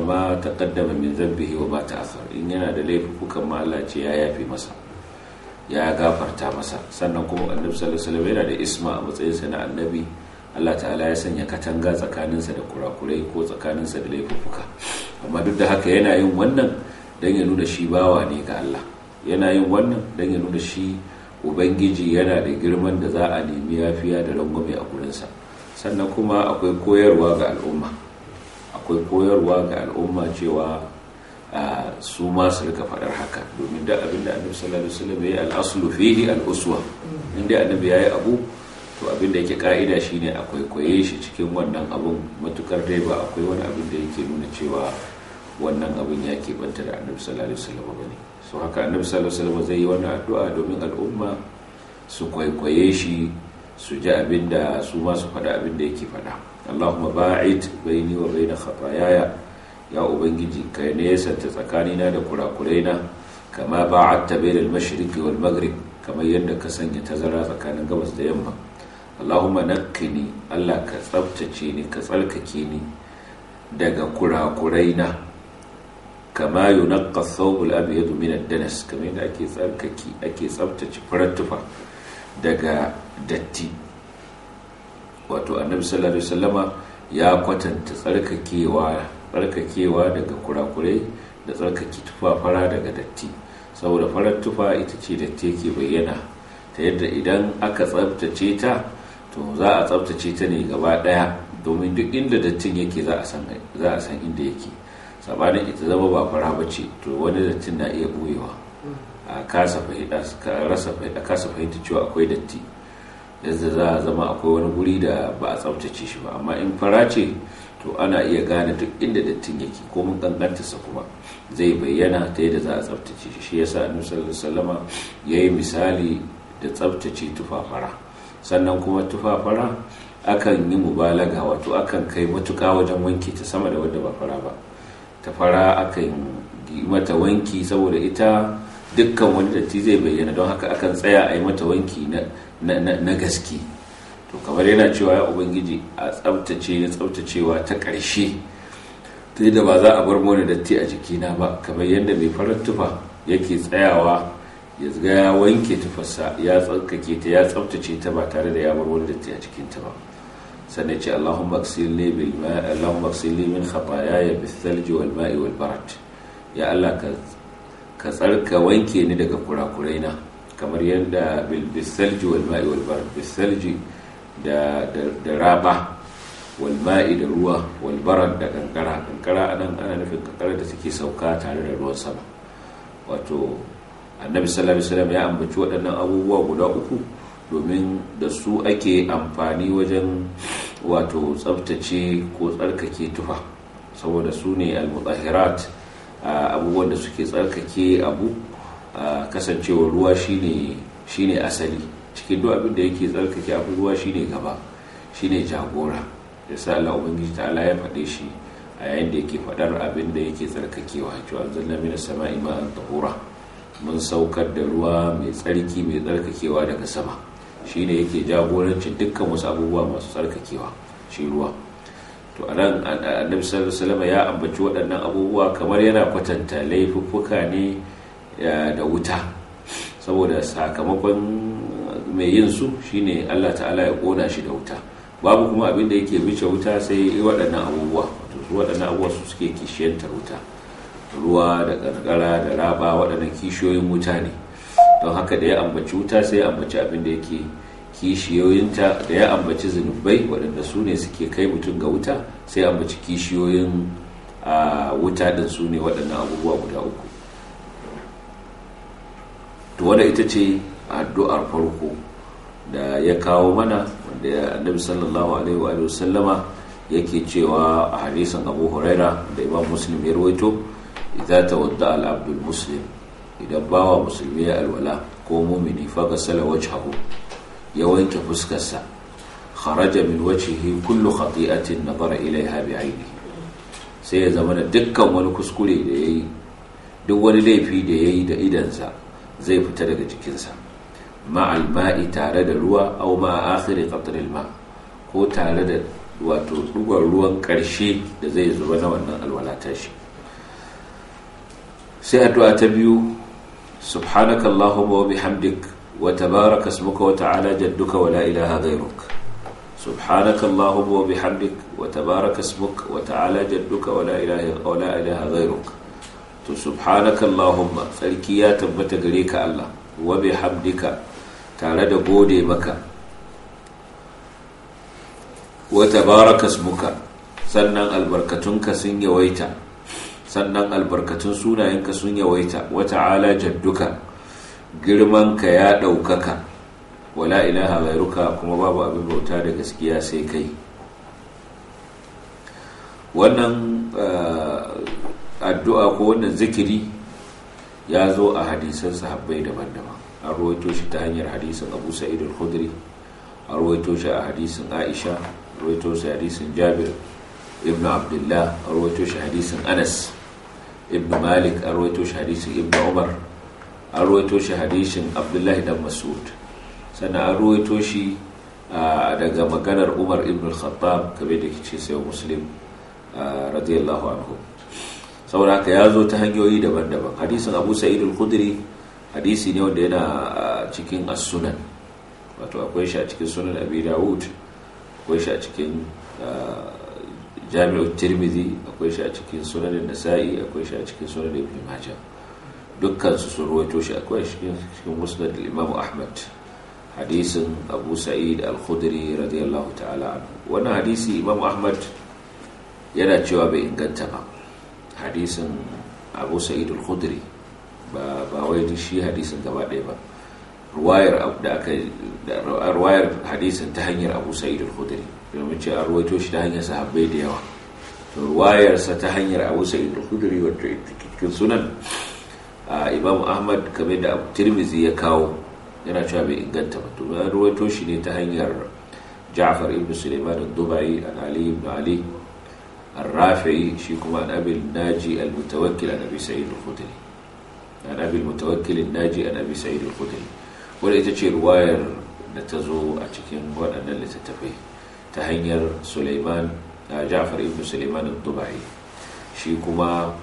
ma taqaddama min dhanbihi wa ma ta'akhkhara, in yana da laifukan ma Allah ce ya yafe masa, ya gafarta masa. Sannan kuma annabi sallallahu alaihi wasallam yana da isma a matsayinsa na annabi. Allah ta'ala ya sanya katanga tsakaninsa da kurakurai ko tsakaninsa da laifuka, amma duk da haka yana yin wannan dan ya nuna shi bawa ne ga Allah, yana yin wannan dan ya nuna shi ubangiji yana da girman da za a nemi yafiya da rangwame a gurinsa. Sannan kuma akwai koyarwa ga al'umma cewa su ma su rika faɗar haka, domin da abinda annabi sallallahu alaihi wasallam ya yi al-aslu fihi al-uswa, inda annabi ya yi abu to abinda yake ka'ida shine akwai koye shi cikin wannan abun, matukar dai ba akwai wani abin da yake nuna cewa wannan abin ya keɓanta da annabi sallallahu alaihi wasallam bane. So haka annabi sallallahu alaihi wasallam zai yi wannan addu'a domin al'umma su kwaikwaye shi, su ji abinda su ma su faɗa abinda yake faɗa. Allahumma ba'id baini wa baina khataayaya, ya ubangiji ka nesanta tsakanina da kurakuraina, kama ba'adta bainal mashriqi wal maghrib, kamar yadda ka sanya tazara tsakanin gabas da yamma. Allahumma naqqini, Allah ka tsaftace ni, ka tsarkake ni daga kurakuraina, kama yunqqa ath-thawb al-abyad min ad-danas, kamar yadda ake tsaftace farar tufa daga datti. Wato annabi sallallahu alaihi wasallama ya kwatanta tsarkakewa daga kurakurai da tsarkake tufa fara daga datti, saboda farar tufa ita ce datti yake bayyana, ta yadda idan aka tsaftace ta to za a tsaftace ta ne gaba daya, domin duk inda dattin yake za a san inda yake. Sabanin ita zama ba fara bace, to wani dattin na iya buyewa, a kasa fahimta cewa akwai datti, yadda za a zama akwai wani guri da ba a tsaftace shi ba. Amma in fara ce to ana iya gane duk inda dattin yake, ko mun kankantarsa kuma zai bayyana ta yadda za a tsaftace shi. Shi yasa annabi sallallahu alaihi wasallama yayi misali da tsaftace tufafara. Sannan kuma tufafara akan yi mubalaga, wato akan kai matuƙa wajen wanke ta sama da wadda ba fara ba. Ta fara akan yi mata wanki saboda ita dukkan wani datti zai bayyana, don haka akan tsaya a yi mata wanki na gaske. To kamar yana cewa ya ubangiji a tsaftacewa ta ƙarshe, ta da ba za a bar mana datti a jikina ba, kamar yadda mai farar tufa yake tsayawa ya ga ya wanke tufarsa, ya tsarkake ta, ya tsaftace ta ba tare da ya bar wani datti a jikinta ba. Sannan ce Allahumma ighsilni min khataayaya bis-thalji wal-ma'i wal-barad, ya Allah ka tsarka wanke ni daga kurakuraina, kamar yadda bis-thalji wal-ma'i wal-barad, bis-thalji da raba, wal-ma'i da ruwa, wal-barad da kankara anan ana nufin kankara da take sauka tare da ruwan sama. Wato annabi sallallahu alaihi wasallam ya ambaci waɗannan abubuwa guda uku domin da su ake amfani wajen wato tsaftace ko tsarkake tufa, saboda su ne al-mutahhirat, abubuwan da suke tsarkake abu. Kasancewar ruwa shine asali cikin duk abin da yake tsarkake abu, ruwa shine gaba, shine jagora. Yasa Allah ubangiji ta'ala ya faɗe shi a yayin da yake faɗar abin da yake tsarkakewa, cewa anzalna minas sama'i ma'an tahura, mun saukar da ruwa mai tsarki mai tsarkakewa daga sama, shine yake jagorancin dukkan wasu abubuwa masu tsarkakewa, shi ruwa. To anan annabi sallallahu alaihi wasallam ya ambaci waɗannan abubuwa kamar yana kwatanta laifuffuka ne da wuta, saboda sakamakon mai yin su shine Allah ta'ala ya kona shi da wuta. Babu kuma abin da yake bice wuta sai waɗannan abubuwa, wato su waɗannan abubuwa su suke kishiyantar wuta. Ruwa da kankara da raba waɗannan kishiyoyin wuta ne, don haka da ya ambaci wuta sai ya ambaci abin da yake kishiyoyinta, da ya ambaci zunubai waɗanda su ne suke kai mutum ga wuta sai ya ambaci kishiyoyin wuta din, su ne waɗannan abubuwa guda uku. To wadda ita ce addu'ar farko da ya kawo mana, wanda annabi sallallahu alaihi wa sallama yake cewa a hadisin Abu Huraira da Imam Muslim ya rawaito, idza tawadda al-abdul muslim, idan bawa musulmi ya alwala ko mumini fa gasala wajhahu, ya wanke fuskarsa, kharaja min wajhihi kullu khati'atin nadara ilaiha bi'ainihi, sai ya zama da dukkan wani kuskure da yayi, duk wani laifi da yayi da idansa zai fita daga jikinsa. Ma'al ma'i, tare da ruwa, aw ma'a akhiri qatril ma, ko tare da wato dugon ruwan ƙarshe da zai zuba na wannan alwala tashi. sai addu'a ta biyu, subhanaka allahumma wa bihamdik wa tabaraka ismuka wa ta'ala jadduka wa la ilaha ghayruk. subhanaka allahumma wa bihamdik wa tabaraka ismuka wa ta'ala jadduka wa la ilaha ghayruk. to subhanaka allahumma, tsarki ya tabbata gare ka Allah, wa bihamdika, tare da gode maka, wa tabaraka ismuka, sannan albarkatunka sun yawaita, sannan albarkatun sunayenka sun yawaita, wa ta'ala jadduka, girmanka ya ɗaukaka, wa la ilaha ghairuka, kuma babu abin bauta da gaskiya sai kai. wannan addu'a ko wannan zikiri ya zo a hadisan sahabbai daban-daban. An rawaito shi ta hanyar hadisin Abu Sa'id al-Khudri, an rawaito shi a hadisin Aisha, an rawaito shi a hadisin Jabir ibn Abdullah, an rawaito shi hadisin Anas ibn Malik, an rawaito shi hadisin Ibn Umar, an rawaito shi hadisin Abdullah dan Mas'ud, sannan an rawaito shi daga maganar Umar ibn al-Khattab, kamar da ke sai Muslim radiyallahu anhu. saboda haka ya zo ta hanyoyi daban-daban. Hadisin Abu Sa'id al-Khudri hadisi ne wanda yana cikin as-sunan, wato akwai shi a cikin sunan Abi Dawud, akwai shi a cikin Jami'ut Tirmidhi, akwai shi a cikin sunan Nasa'i, akwai shi a cikin sunan Ibn Majah. Dukkan su sun rawaito shi. Akwai cikin Musnad al-Imam Ahmad, hadisin Abu Sa'id al-Khudri radiyallahu ta'ala anhu. Wannan hadisi Imam Ahmad yana cewa bai inganta ba. Hadisin Abu Sa'id al-Khudri ba wai shi hadisin gaba ɗaya ba, ruwayar hadisin ta hanyar Abu Sa'id al-Khudri, domin ce an ruwaito shi ta hanyar sahabbai da yawa. Ruwayarsa ta hanyar Abu Sa'id al-Khudri wato cikin sunan Imam Ahmad, kamar da Tirmidhi ya kawo, yana cewa bai inganta ba. To an ruwaito shi ne ta hanyar Ja'far ibn Sulaiman ad-Dubai, an Ali ibn Ali الرافعي شي كما عن أبي الناجي المتوكل عن أبي سعيد الخدري، عن أبي المتوكل الناجي عن أبي سعيد الخدري. ولا يتشي رواية نتزو أتكين وأن اللي تتفيه تهنير سليمان جعفر ابن سليمان الضبعي، شي كما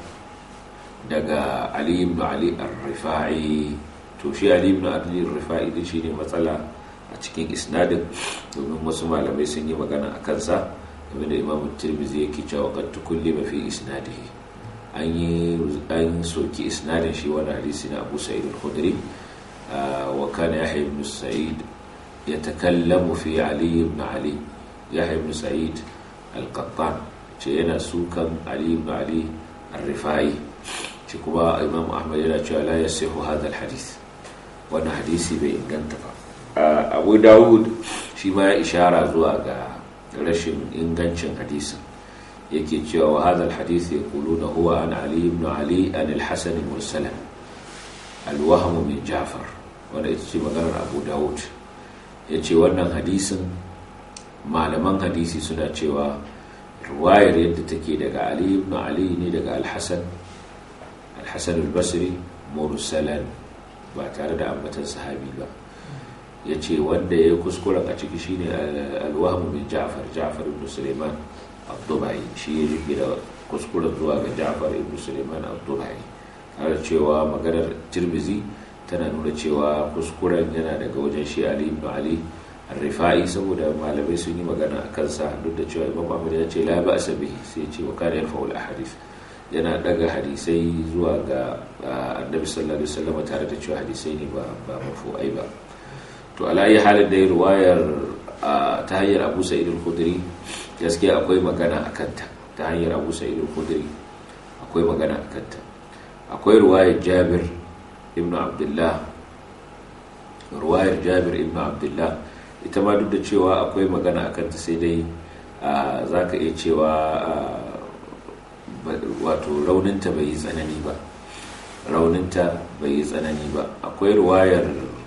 دقا علي بن علي الرفاعي. توشي علي بن علي الرفاعي دي شيني مثلا أتكين إسناد ومن مسمى لما يسني مغانا أكنسا، wanda Imam Tirmidhi yake cewa qad tukullima fi isnadihi, an soki isnadin shi wannan hadisi na Abu Sa'id al-Khudri. wa kana Yahya ibn Sa'id yatakallamu fi Ali ibn Ali, Yahya ibn Sa'id al-Qattan ce yana sukan Ali ibn Ali al-Rifai, ce kuma Imam Ahmad yana cewa la yasihu hadha al-hadith, wannan hadisi bai inganta ba. Abu Dawud shi ma ya ishara zuwa ga rashin ingancin hadisin, yake cewa wa hadha alhadith yaquluna huwa an Ali ibn Ali an al-Hasan mursalan al-wahm min Ja'far. wanda ita ce maganar Abu Dawud. yace wannan hadisin malaman hadisi suna cewa riwayar yadda take daga Ali ibn Ali ne daga al-Hasan al-Basri mursalan, ba tare da ambatan sahabi ba. ya ce wanda ya kuskuren a ciki shine alwahmu min Ja'far ibn Sulaiman al-Dubai, shi ya jiki da kuskuren zuwa ga Ja'far ibn Sulaiman al-Dubai, har cewa maganar Tirmidhi tana nuna cewa kuskuren yana daga wajen shi Ali ibn Ali al-Rifai, saboda malamai sun yi magana a kansa, duk da cewa Imam Ahmad ya ce la ba'sa bihi, sai ce wa kana yarfa'u al-ahadith, yana daga hadisai zuwa ga Annabi sallallahu alaihi wasallam tare da cewa hadisai ne ba marfu'ai ba. To alayi halin da ya ruwayar ta hanyar Abu Sa'id al-Khudri gaskiya akwai magana a kanta. Ta hanyar Abu Sa'id al-Khudri akwai magana a kanta. Akwai ruwayar Jabir ibn Abdullah, ita ma duk da cewa akwai magana a kanta, sai dai za ka iya cewa wato rauninta bai yi tsanani ba. Akwai ruwayar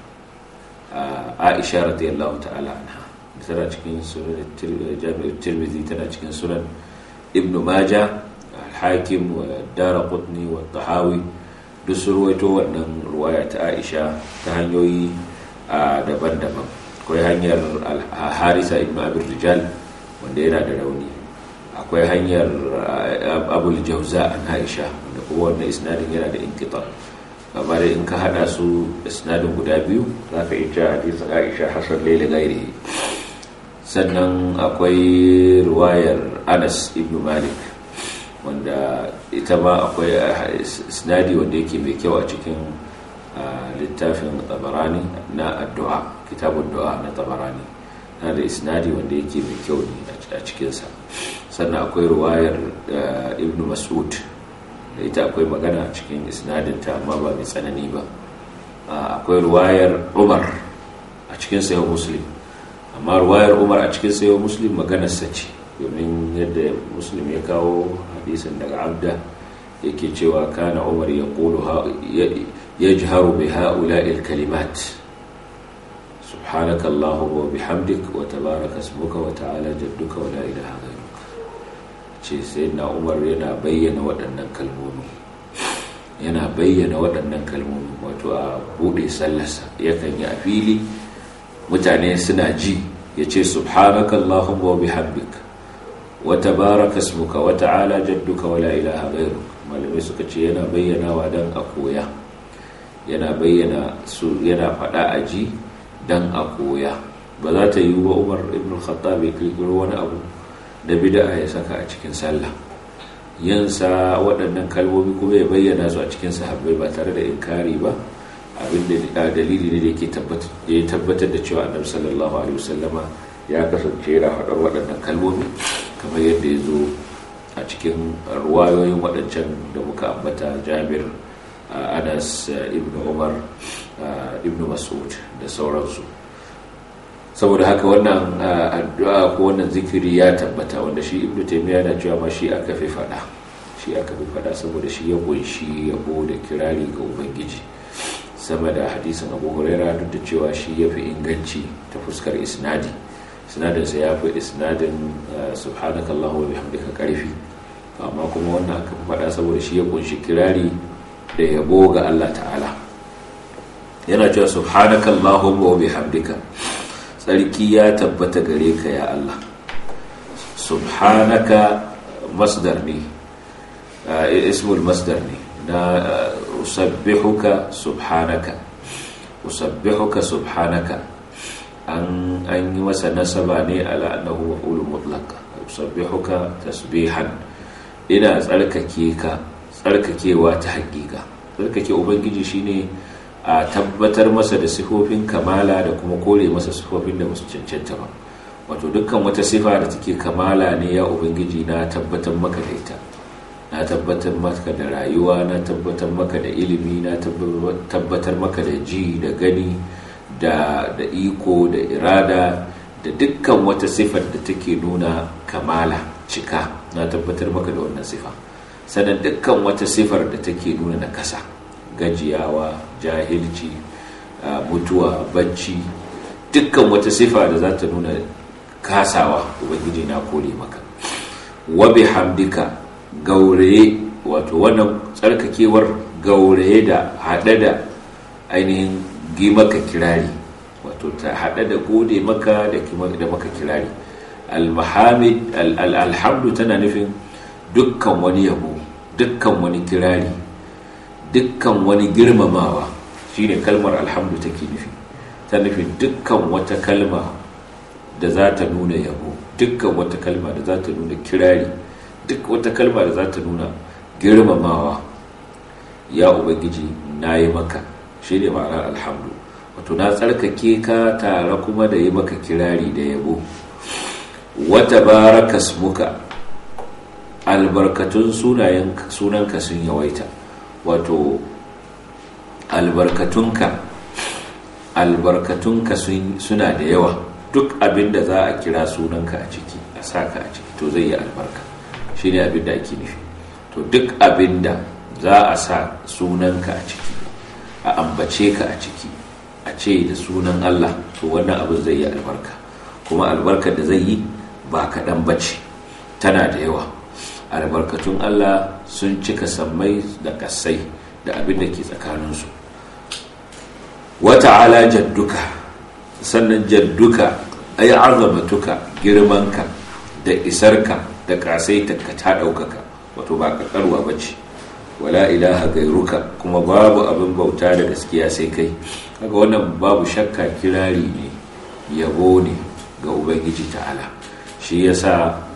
Aisha radiyallahu ta'ala anha, tana cikin sunan Jami'ut Tirmidhi, tana cikin sunan Ibn Majah, al-Hakim wa Daraqutni wa Tahawi, duk sun ruwaito wannan ruwaya ta Aisha ta hanyoyi daban-daban. Akwai hanyar Harisa ibn Abi Rijal wanda yana da rauni. Akwai hanyar abul jauza an Aisha wanda kuma wannan isnadin yana da inqita, amma da in ka hada su isnadin guda biyu zaka iya hadisin Aisha hasan laila gairi. Sannan akwai riwayar Anas ibn Malik wanda ita ma akwai isnadi wanda yake mai kyau a cikin littafin Tabarani na addu'a, kitabun du'a na Tabarani na da isnadi wanda yake mai kyau ne a cikinsa. Sannan akwai riwayar Ibn Mas'ud da ita akwai magana a cikin isnadinta amma ba mai tsanani ba. Akwai riwayar Umar a cikin Sahih Muslim, amma riwayar Umar a cikin Sahih Muslim maganarsa ce, domin yadda Muslim ya kawo hadisin daga Abda yake cewa kana Umar yajharu bi ha'ula'i al-kalimat subhanaka allahumma wa bihamdik wa tabaraka ismuka wa ta'ala jadduka wa la ilaha ghayruk. Ce sayyidina Umar yana bayyana waɗannan kalmomi wato a bude sallarsa yakan yi a fili mutane suna ji, yace subhanaka allahumma wa bihamdik wa tabaraka ismuka wa ta'ala jadduka wa la ilaha ghayruk. Malamai suka ce yana bayyanawa dan a koya, yana bayyana su, yana faɗa a ji dan a koya. Ba za ta yi wa Umar ibn al-Khattab ya kirkiro wani abu da bid'a ya saka a cikin sallah, yansa waɗannan kalmomi kuma ya bayyana su a cikin sahabbai ba tare da inkari ba. Abinda dalili ne da yake tabbatar da cewa Annabi sallallahu alaihi wasallama ya kasance yana faɗar waɗannan kalmomi kamar yadda ya zo a cikin ruwayoyin waɗancan da muka ambata, Jabir, Anas ibn Umar, ibn Mas'ud da sauransu. Saboda haka wannan addu'a ko wannan zikiri ya tabbata, wanda shi Ibn Taymiyyah yana cewa ma shi aka fi fada saboda shi ya kunshi yabo da kirari ga Ubangiji sama da hadisin Abu Hurairah, duk da cewa shi ya fi inganci ta fuskar isnadinsa ya fi isnadin subhanakallahu wa bihamdika karfi, amma kuma wannan aka fi fada saboda shi ya kunshi kirari da yabo ga Allah ta'ala. Yana cewa subhanakallahumma wa bihamdika, tsarki ya tabbata gare ka ya Allah. Subhanaka masdar ne, ismul masdar ne na usabbihuka subhanaka. an yi masa nasaba ne ala annahu maf'ulun mutlaq. Usabbihuka tasbihan, ina tsarkake ka tsarkakewa ta hakika. Tsarkake ubangiji shine a tabbatar masa da sifofin kamala da kuma kore masa sifofin da musu cancanta ba. Wato dukkan wata sifa da take kamala ne ya ubangiji na tabbatar maka da ita, na tabbatar maka da rayuwa, na tabbatar maka da ilimi, na tabbatar maka da ji da gani da iko da irada da dukkan wata sifar da take nuna kamala, cika, na tabbatar maka da wannan sifa. Sannan dukkan wata sifar da take nuna nakasa, gajiyawa, jahilci, mutuwa, bacci, dukkan wata sifa da za ta nuna kasawa, ubangiji na kore maka. Wa bihamdika, gauraye, wato wannan tsarkakewar gauraye da hada da ainihin gi maka kirari, wato ta hada da gode maka da maka kirari. Al-mahamid, alhamdu tana nufin dukkan wani yabo, dukkan wani kirari, dukkan wani girmamawa, shine kalmar alhamdu take nufi. Ta nufin dukkan wata kalma da za ta nuna yabo, dukkan wata kalma da za ta nuna kirari, duk wata kalma da za ta nuna girmamawa, ya ubangiji na yi maka, shine ma'anar alhamdu. Wato na tsarkake ka tare kuma da yi maka kirari da yabo. Wa tabaraka ismuka, albarkatun sunanka sun yawaita. Wato albarkatunka suna da yawa. Duk abinda za a kira sunanka a ciki, a saka a ciki, to zai yi albarka, shine abinda ake nufi. To duk abinda za a sa sunanka a ciki, a ambace ka a ciki, a ce da sunan Allah, to wannan abin zai yi albarka. Kuma albarkar da zai yi ba kaɗan bace, tana da yawa. Albarkatun Allah sun cika sammai da kasai da abin da ke tsakaninsu. Wa ta'ala jadduka, sannan jadduka ay azamatuka, da isarka da kasaitarka ta ɗaukaka, wato ba ƙaƙarwa ba ce. Wala ilaha gairuka, kuma babu abin bauta da gaskiya sai kai. Kaga wannan babu shakka kirari ne, yabo ne ga ubangiji ta'ala. Shi yasa